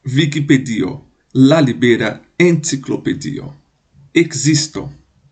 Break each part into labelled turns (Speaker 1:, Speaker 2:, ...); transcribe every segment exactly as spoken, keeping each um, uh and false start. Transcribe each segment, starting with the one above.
Speaker 1: Wikipedio, la libera enciclopedio. Existo.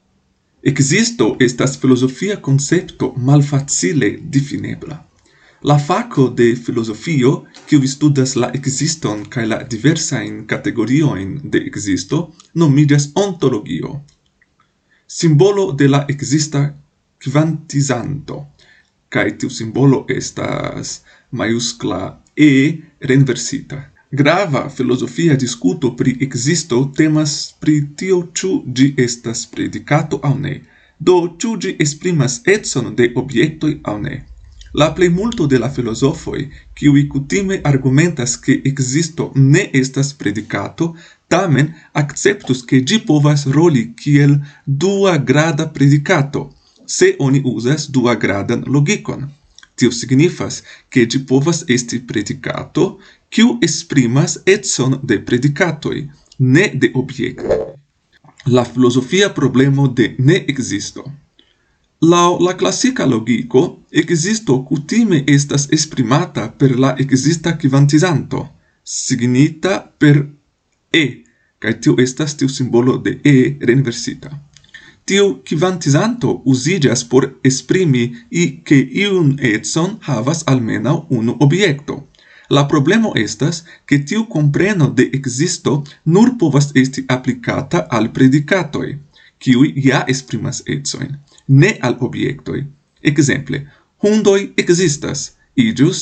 Speaker 1: Existo estas filosofia concepto malfacile definebla. La faco de filosofio, kiu studas la existon kaj la diversajn kategoriojn de existo, nomiĝas ontologio. Simbolo de la exista kvantizanto, kaj tiu simbolo estas maiuscla E renversita. Grava filosofia discuto pri existo temas pri tio ĉu ĝi estas predicato aŭ ne, do ĉu ĝi esprimas econ de objektoj aŭ ne. La plejmulto de la filozofoj, kiuj kutime argumentas ke existo ne estas predicato, tamen akceptus ke ĝi povas roli kiel dua-grada predicato, se oni uzas dua-gradan logikon. Tio signifas ke ĝi povas esti predicato, kiu esprimas econ de predicatoj, ne de objektoj. La filosofia problemo de ne-existo. Laŭ la klasika logiko, ekzisto kutime estas esprimata per la ekzista kvantizanto, signita per E, kaj tio estas tiu simbolo de E renversita. Tiu kvantizanto uziĝas por esprimi i ke iun econ havas almenaŭ unu objekto. La problemo estas ke tiu kompreno de ekzisto nur povas esti aplikata al predikatoj, kiuj ja esprimas ecojn, ne al objektoj. Ekzemple, hundoj ekzistas, iĝus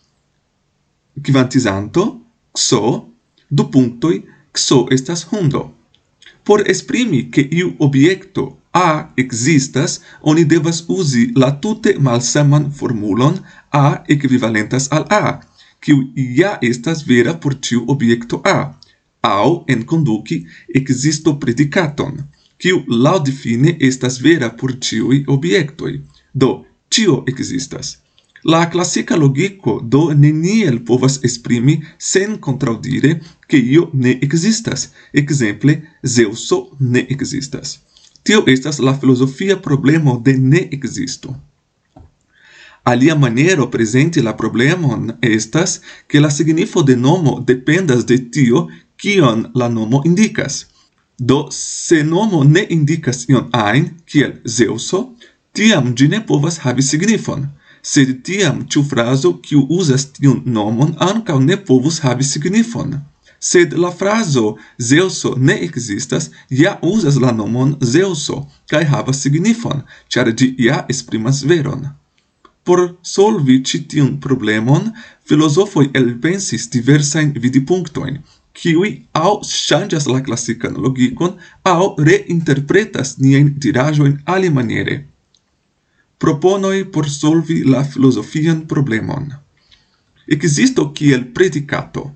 Speaker 1: kvantizanto kso, du punktoj, kso estas hundo. Por esprimi ke iu objekto A ekzistas, oni devas uzi la tute malsaman formulon A ekvivalentas al A, kiu ja estas vera por ĉiu objekto A, aŭ enkonduki ekzisto predikaton, kiu laŭdifine estas vera por ĉiuj objektoj. Do, ĉio ekzistas. La klasika logiko do neniel povas esprimi sen kontraŭdire ke io ne ekzistas. Ekzemple, Zeŭso ne ekzistas. Tio estas la filozofia problemo de ne-ekzisto. Alia maniero presenti la problemon estas ke la signifo de nomo dependas de tio kion la nomo indikas. Do, se nomo ne indikas ion ajn, kiel Zeŭso, tiam ĝi ne povas havi signifon. Sed tiam ĉiu frazo kiu uzas tiun nomon ankaŭ ne povus havi signifon. Sed la frazo Zeŭso ne ekzistas ja uzas la nomon Zeŭso kaj havas signifon, ĉar ĝi ja esprimas veron. Por solvi ĉi tiun problemon, filozofoj elpensis diversajn vidpunktojn, kiuj aŭ ŝanĝas la klasikan logikon aŭ reinterpretas niajn diraĵojn alimaniere. Proponoj por solvi la filozofian problemon. Ekzisto kiel predikato.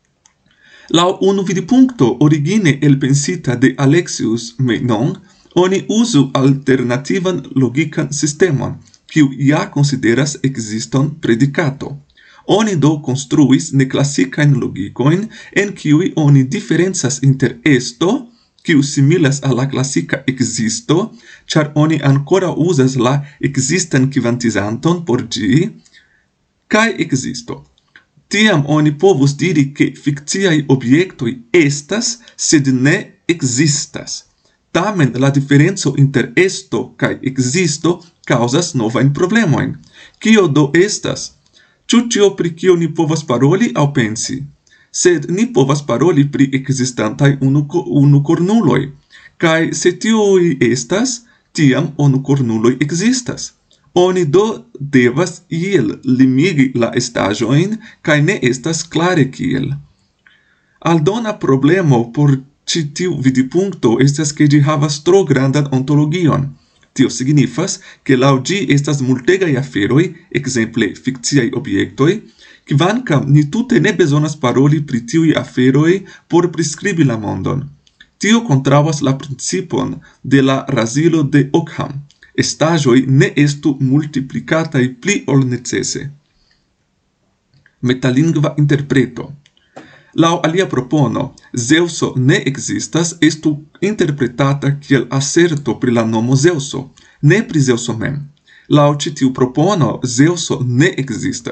Speaker 1: Laŭ unu vidpunkto origine elpensita de Alexius Meinong, oni uzu alternativan logikan sistemon, kiu ja konsideras ekziston predikato. Oni do konstruis neklassikajn logikojn, en kiuj oni diferencas inter esto, kiu similas al la klasika ekzisto, ĉar oni ankoraŭ uzas la ekzistan kvantizanton por ĝi, kaj ekzisto. Tiam oni povus diri ke fikciaj objektoj estas, sed ne ekzistas. Tamen la diferenco inter esto kaj ekzisto kaŭzas novajn problemojn. Kio do estas? Ĉu ĉio pri kio ni povas paroli aŭ pensi? Sed ni povas paroli pri ekzistantaj unukornuloj, kaj se tiuj estas, tiam unukornuloj ekzistas. Oni do devas iel limigi la estaĵojn, kaj ne estas klare kiel. Aldona problemo por ĉi tiu vidpunkto estas ke ĝi havas tro grandan ontologion. Tio signifas ke laŭ ĝi estas multegaj aferoj, ekzemple fikciaj objektoj, kvankam ni tute ne bezonas paroli pri tiuj aferoj por priskribi la mondon. Tio kontraŭas la principon de la razilo de Ockham. Estaĵoj ne estu multiplikataj pli ol necese. Metalingva interpreto. Laŭ alia propono, Zeŭso ne ekzistas estu interpretata kiel aserto pri la nomo Zeŭso, ne pri Zeŭso mem. Laŭ ĉi tiu propono, Zeŭso ne ekzistas,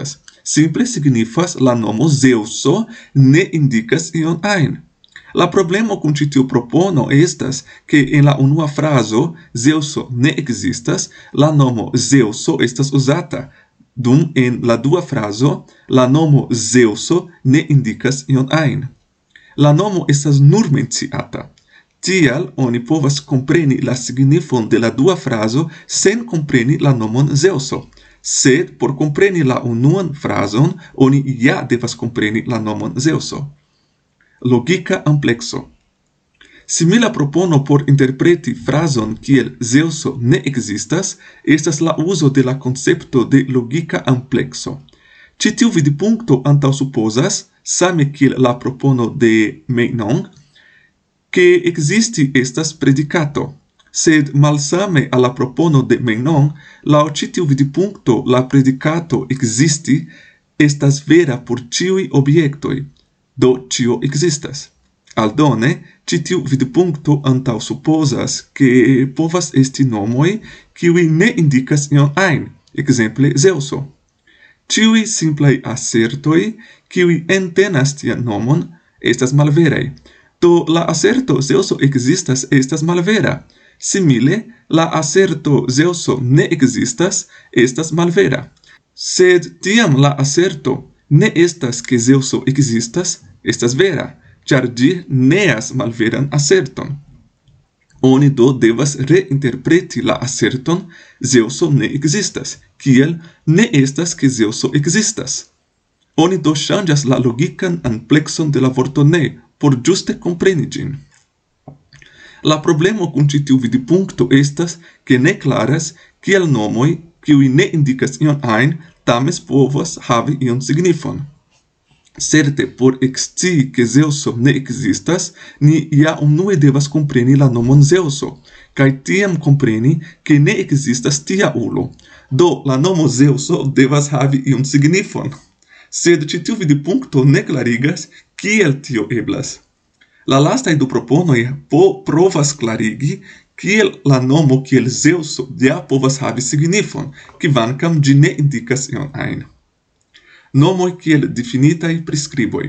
Speaker 1: simple signifas la nomo Zeuso ne indicas ion ajn. La problemo kun ĉi tiu propono estas ke en la unua frazo Zeuso ne ekzistas, la nomo Zeuso estas uzata, dum en la dua frazo la nomo Zeuso ne indicas ion ajn. La nomo estas nur menciata. Tial oni povas kompreni la signifon de la dua frazo sen kompreni la nomon Zeuso. Sed por kompreni la unuan frazon, oni ja devas kompreni la nomon Zeuso. Logika amplekso. Simila propono por interpreti frazon kiel Zeuso ne ekzistas estas la uzo de la koncepto de logika amplekso. Ĉi tiu vidpunkto antaŭsupozas, same kiel la propono de Meinong, che existi estas predicato, sed malsame alla propono de Meinong, laŭ ĉi tiu vidpunkto la predicato existi estas vera por ĉiuj objektoj, do ĉio ekzistas. Aldone, ĉi tiu vidpunkto antaŭsupozas, ke povas esti nomoj, kiuj ne indikas ion ajn, ekzemple Zeuso. Ĉiuj simplaj asertoj, kiuj entenas tian nomon, estas malveraj. Do la aserto Zeuso existas estas malvera. Simile, la aserto Zeuso ne existas estas malvera. Sed tiam la aserto ne estas ke Zeuso existas estas vera, ĉar ĝi neas malveran aserton. Oni do devas reinterpreti la aserton Zeuso ne existas, kiel ne estas ke Zeuso existas. Oni do ŝanĝas la logikan amplekson de la vorto ne, por ĝuste kompreni ĝin. La problemo kun ĉi tiu vidpunkto estas, ke ne klaras kial nomoj, kiuj ne indikas ion ajn, tamen povas havi ion signifon. Certe, por ekscii ke Zeuso ne ekzistas, ni ja unue devas kompreni la nomon Zeuso, kaj tiam kompreni ke ne ekzistas tia ulo. Do, la nomo Zeuso devas havi ion signifon. Sed ĉi tiu vidpunkto ne klarigas kiel tio eblas. La lastaj du proponoj po provas klarigi kiel la nomo kiel Zeuso ja povas havi signifon, kvankam ĝi ne indikas ion ajn. Nomoj kiel difinitaj priskriboj.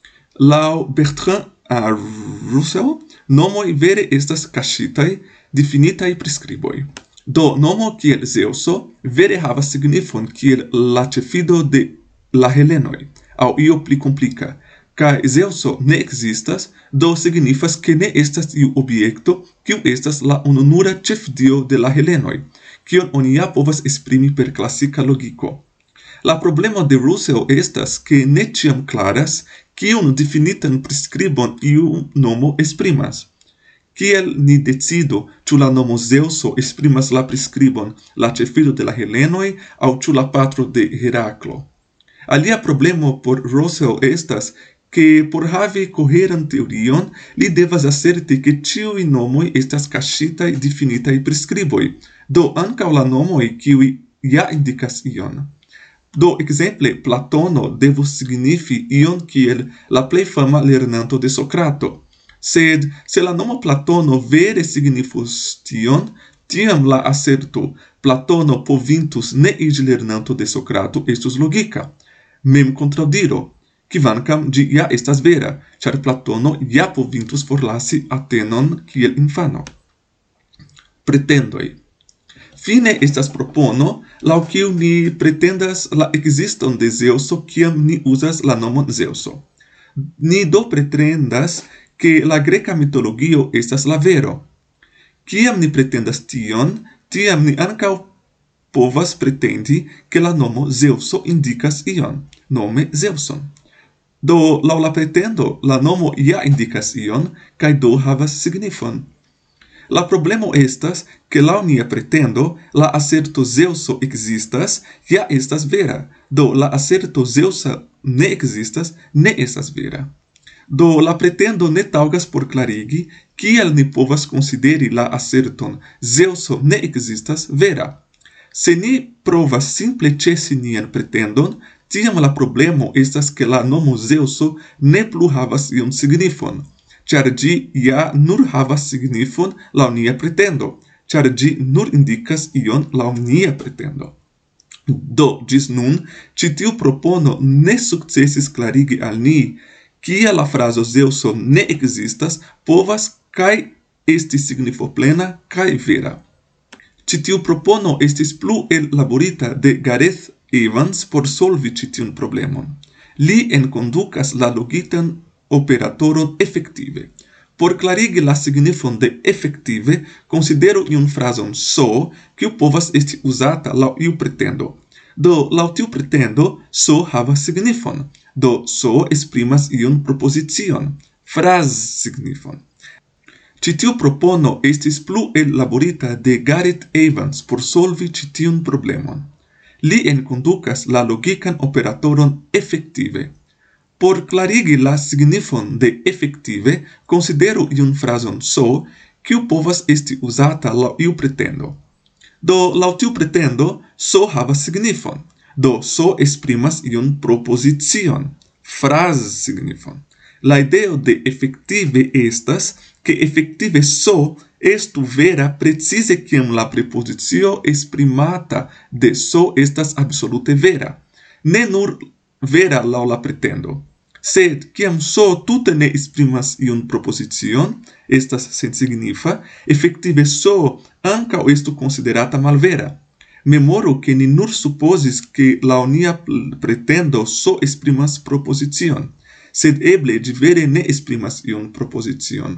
Speaker 1: Laŭ Bertrand Russell, nomoj vere estas kaŝitaj difinitaj priskriboj. Do, nomo kiel Zeuso vere havas signifon kiel la ĉefido de la helenoj, aŭ io pli komplika, kaj Zeuso ne ekzistas, do signifas ke ne estas iu objekto, kiu estas la ununura ĉefdio de la helenoj, kion oni ja povas esprimi per klasika logiko. La problemo de Russell estas ke ne ĉiam klaras kiun difinitan priskribon iu nomo esprimas. Kiel ni decido ĉu la nomo Zeuso esprimas la priskribon la ĉefido de la helenoj aŭ ĉu la patro de Heraklo? Alia problemo por Russell estas ke por havi koheran teorion li devas aserti ke ĉiuj nomoj estas kaŝitaj difinitaj priskriboj, do ankaŭ la nomoj kiuj ja indikas ion. Do, ekzemple, Platono devus signifi ion kiel la plej fama lernanto de Sokrato. Sed se la nomo Platono vere signifus tion, tiam la aserto Platono povintus ne iĝi lernanto de Sokrato estus logika. Mem kontraŭdiro, kvankam ĝi ja estas vera, ĉar Platono ja povintus forlasi Atenon kiel infano. Pretendoj. Fine estas propono, laŭ kiu ni pretendas la ekziston de Zeuso kiam ni uzas la nomon Zeuso. Ni do pretendas ke la greka mitologio estas la vero. Kiam ni pretendas tion, tiam ni ankaŭ povas pretendi ke la nomo Zeuso indikas ion, nome Zeuson. Do, laŭ la pretendo, la nomo ja indikas ion, kaj do havas signifon. La problemo estas ke laŭ nia pretendo, la aserto Zeuso ekzistas ja estas vera, do la aserto Zeusa ne ekzistas ne estas vera. Do, la pretendo ne taŭgas por klarigi kiel ni povas konsideri la aserton Zeuso ne ekzistas vera. Se ni provas simple ĉesi nian pretendon, tiam la problemo estas ke la nomo Zeuso ne plu havas ion signifon, ĉar ĝi ja nur havas signifon laŭ nia pretendo, ĉar ĝi nur indikas ion laŭ nia pretendo. Do, gis nun, citiu propono ne successis clarigi al ni, kia la fraso Zeuso ne existas, povas kai esti signifo plena kai vera. Citiu propono estis plu elaborita de Gareth Evans por solvi citiun problemon. Li enconducas la logitan operatoron effective. Por clarigi la signifon de effective, considero iun frason so, kiu povas esti usata lau iu pretendo. Do, lau tiu pretendo, so havas signifon. Do, so esprimas iun proposicion, fraz signifon. Citiu propono estis plu elaborita de Gareth Evans por solvi citiun problemon. Li enconducas la logican operatoron effective. Por clarigi la signifon de effective, considero iun frason so, kiu povas esti usata lau iu pretendo. Do, lau tiu pretendo, so havas signifon. Do, so esprimas iun proposicion, fraz signifon. La ideo de effective estas che effective so estu vera precise ciam la preposicio esprimata de so estas absolute vera. Ne nur vera lau la pretendo. Sed, ciam so tute ne esprimas iun proposicion, estas sen signifa, effective so ancao estu considerata malvera. Memoro che ni nur supposis che la nia pretendo so esprimas proposicion, sed eble di vere ne esprimas iun proposicion.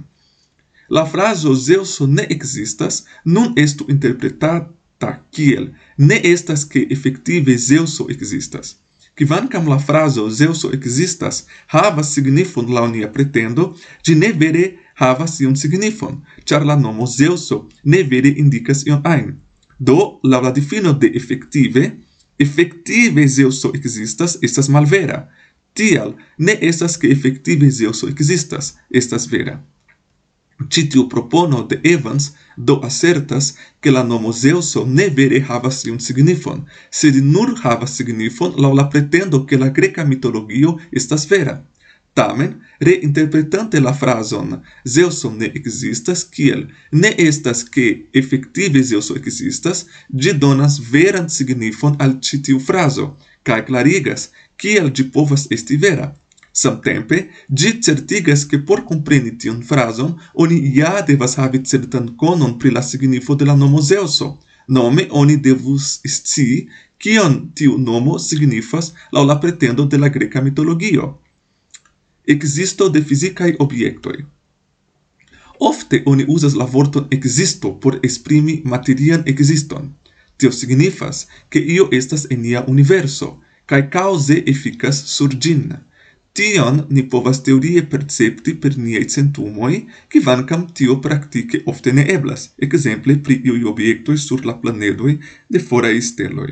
Speaker 1: La fraso Zeuso ne existas nun estu interpretata kiel ne estas che effective Zeuso existas. Kvankam la fraso Zeuso existas havas signifon laŭ nia pretendo, ĝi ne vere havas iun signifon, ĉar la nomo Zeuso ne vere indikas ion ajn. Do, laŭ la difino de effective, effective Zeuso existas estas malvera. Tial, ne estas che effective Zeuso existas, estas vera. Citiu propono de Evans do assertas che la nomo Zeuso ne vere havas iun signifon, sed nur havas signifon laŭ la pretendo che la greca mitologio estas vera. Tamen, reinterpretante la frason Zeuso ne existas kiel ne estas che effective Zeuso existas, ĝi donas veran signifon al citiu fraso, kaj clarigas kiel ĝi povas esti vera. Samtempe, ĝi certigas che por compreni tiun frason, oni ja devas havi certan konon pri la signifo de la nomo Zeuso. Nome, oni devus scii kion tiu nomo signifas laŭ la pretendo de la greca mitologio. Existo de fizikaj objektoj. Ofte oni uzas la vorton existo por esprimi materian existon. Tio signifas che io estas en nia universo, kaj cauze efikas sur ĝin. Tion ni povas teorie percepti per niaj centumoj, kvankam tio praktike ofte ne eblas, ekzemple pri iuj objektoj sur la planedoj de foraj steloj.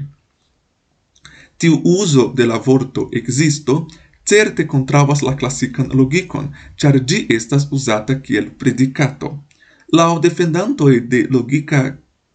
Speaker 1: Tiu uzo de la vorto existo certe contravas la classican logikon, ĉar ĝi estas uzata kiel predikato. Laŭ defendantoj de logika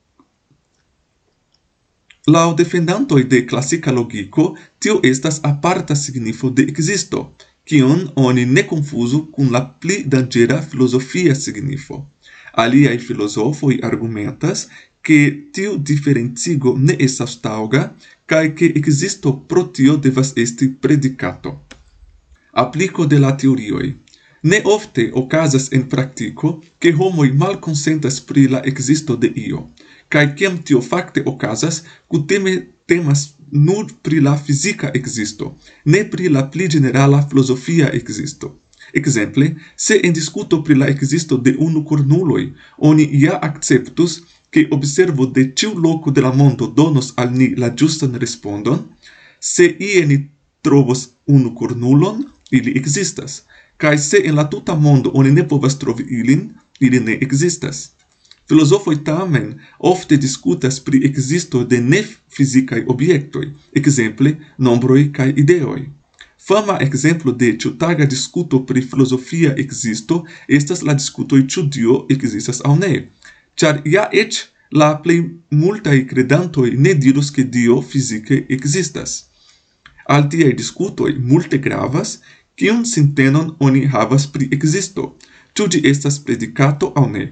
Speaker 1: Laŭ defendantoj de klasika logiko, tio estas aparta signifo de existo, kiun oni ne konfuzu kun la pli danĝera filozofia signifo. Aliaj filozofoj argumentas ke tiu diferencigo ne estas taŭga kaj ke ekzisto pro tio devas esti predikato. Apliko de la teorioj. Ne ofte okazas en praktiko ke homoj malkonsentas pri la ekzisto de io. Kaj kiam tio fakte okazas, kutime temas nur pri la fizika ekzisto, ne pri la pli ĝenerala filozofia ekzisto. Ekzemple, se en diskuto pri la ekzisto de unukornuloj, oni ja akceptus ke observo de ĉiu loko de la mondo donos al ni la ĝustan respondon, se ie ni trovos unukornulon, ili ekzistas, kaj se en la tuta mondo oni ne povas trovi ilin, ili ne ekzistas. Filozofoj tamen ofte diskutas pri ekzisto de ne-fizikaj objektoj, ekzemple nombroj kaj ideoj. Fama ekzemplo de ĉiutaga diskuto pri filozofia ekzisto estas la diskutoj ĉu Dio ekzistas aŭ ne, ĉar ja eĉ la plej multaj kredantoj ne dirus ke Dio fizike ekzistas. Al tiaj diskutoj multe gravas, kiun sintenon oni havas pri ekzisto, ĉu ĝi estas predikato aŭ ne.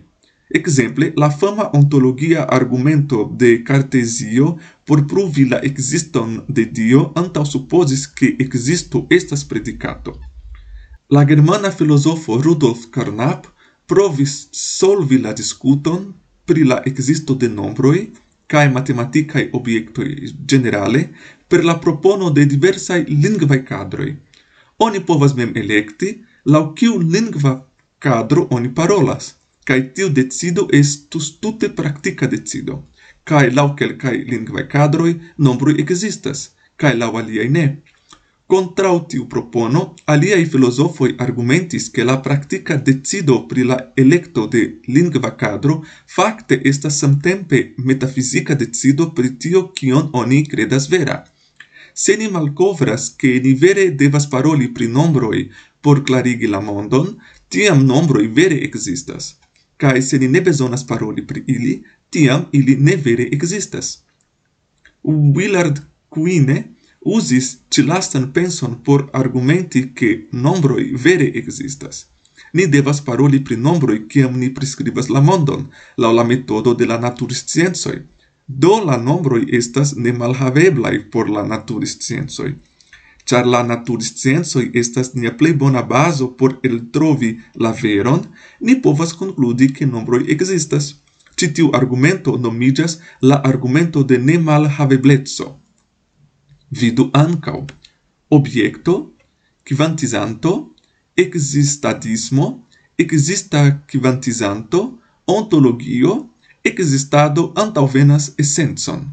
Speaker 1: Exemple, la fama ontologia argumento de Cartesio por pruvi la existon de Dio antau supposis che existo estas predicato. La germana filosofo Rudolf Carnap provis solvi la discuton pri la existo de nombroi cae matematicae obiectoi generale per la propono de diversae lingvae cadroi. Oni povas mem electi lau kiu lingva cadro oni parolas, cae tiu decido estus tute practica decido, cae lau quelcae lingvae cadroi nombroi existas, cae lau aliai ne. Contrau tiu propono, aliai filosofoi argumentis che la practica decido pri la electo de lingva cadro facte estas samtempe metafisica decido pri tio kion oni credas vera. Se ni malcovras che ni vere devas paroli pri nombroi por clarigi la mondon, tiam nombroi vere existas. Cae se ni ne besonas paroli pri ili, tiam ili ne vere existas. Willard Quine usis ci lastan penson por argumenti che nombroi vere existas. Ni devas paroli pri nombroi ciam ni prescribas la mondon, lau la metodo de la naturiscienzoi. Do la nombroi estas ne malhaveblai por la naturiscienzoi. Char la naturiscienzoi estas nia plei bona baso por eltrovi la veron, ni povas concludi che nombroi existas. Citiu argumento nomigas la argumento de ne malhaveblezzo. Vidu ancau obiecto, quivantizanto, existadismo, exista quivantizanto, ontologio, existado antauvenas essenson.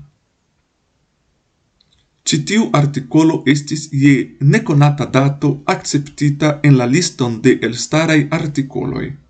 Speaker 1: Citiu articolo estis je neconata dato acceptita en la liston de elstarai articoloi.